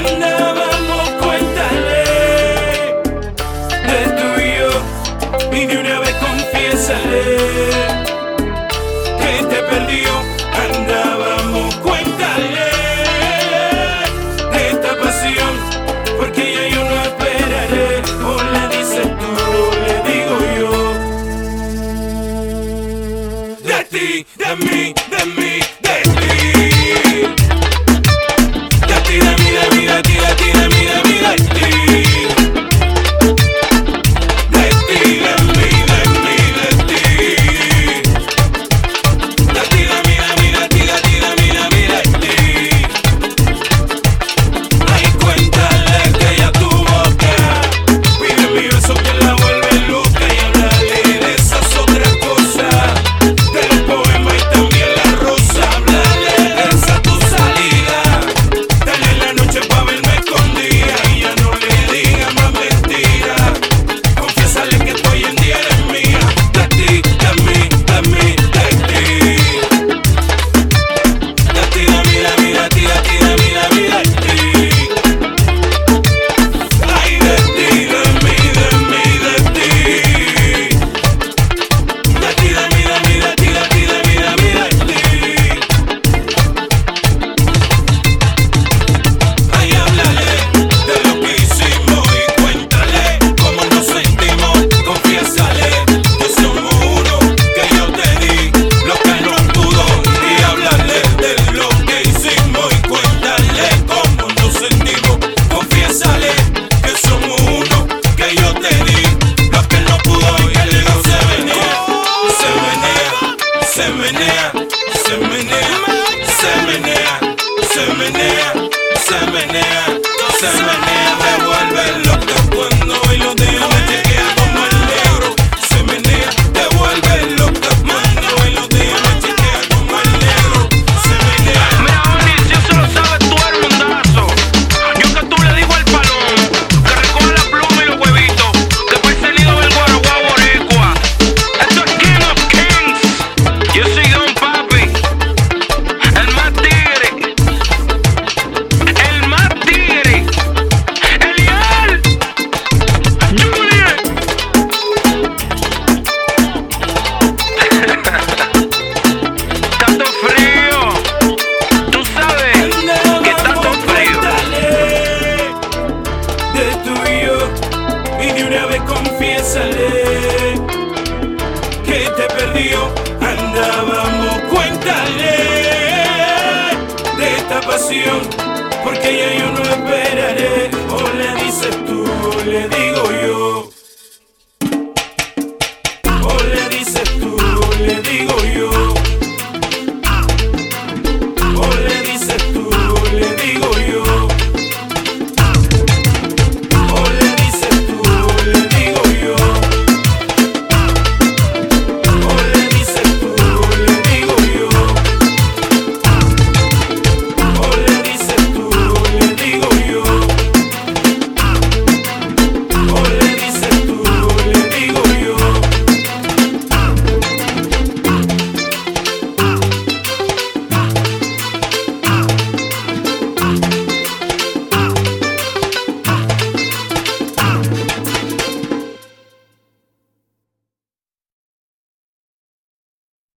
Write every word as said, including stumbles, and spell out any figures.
Andábamos, cuéntale de tú y yo, y de una vez confiésale que te perdió. Andábamos, cuéntale de esta pasión, porque ya yo no esperaré. O le dices tú, o le digo yo. De ti, de mí, de mí, de ti. De ti, de mí, de mí, de ti, de ti, de mí, de mí, de ti. De ti, de mí, de mí, de ti. De ti, de mí, de mí, de ti, de ti, de mí, de mí, de ti. Ay, cuéntale que ella tu boca pide mi beso que la vuelve loca, y háblale de esas otras cosas, de los poemas y también la rosa. Háblale de esa tu salida, dale la noche pa' verme escondida, y ya no le digas más mentiras. Confiésale que tú hoy en día eres mía. De ti, de mí, de mí, de ti. De ti, de mí, de mí, de ti, de ti, de mí, de mí, de ti. Ay, de ti, de mí, de mí, de ti. De ti, de mí, de mí, de ti, de ti, de mí, de mí, de ti. Ay, háblale de lo que hicimos y cuéntale cómo nos sentimos. Confiésale que somos uno, que yo te di lo que no pudo. Y háblale de lo que hicimos y cuéntale cómo nos sentimos. Confiésale que somos uno, que yo te di lo que no pudo. Y el ego se menea, se menea, se menea, se menea, se menea, se menea, se menea, se menea. Me vuelve loca cuando hoy lo dejo, me chequea como el negro. Se menea, te vuelve loca cuando hoy lo dejo, me chequea como el negro. Se menea. Mira, Oni, si eso lo sabes tú eres un mundazo. Yo que tú le digo al palón que recoja la pluma y los huevitos, después el nido del guaraguá boricua. Esto es King of Kings. Yo soy Don Papi, el más tigre, el más tigre, Eliel Junior. Tanto frío, tú sabes que tanto frío. De tú y yo, y de una vez confiésale que te perdió. Andábamos, cuéntale de esta pasión, porque ya yo no esperaré. O le dices tú, o le digo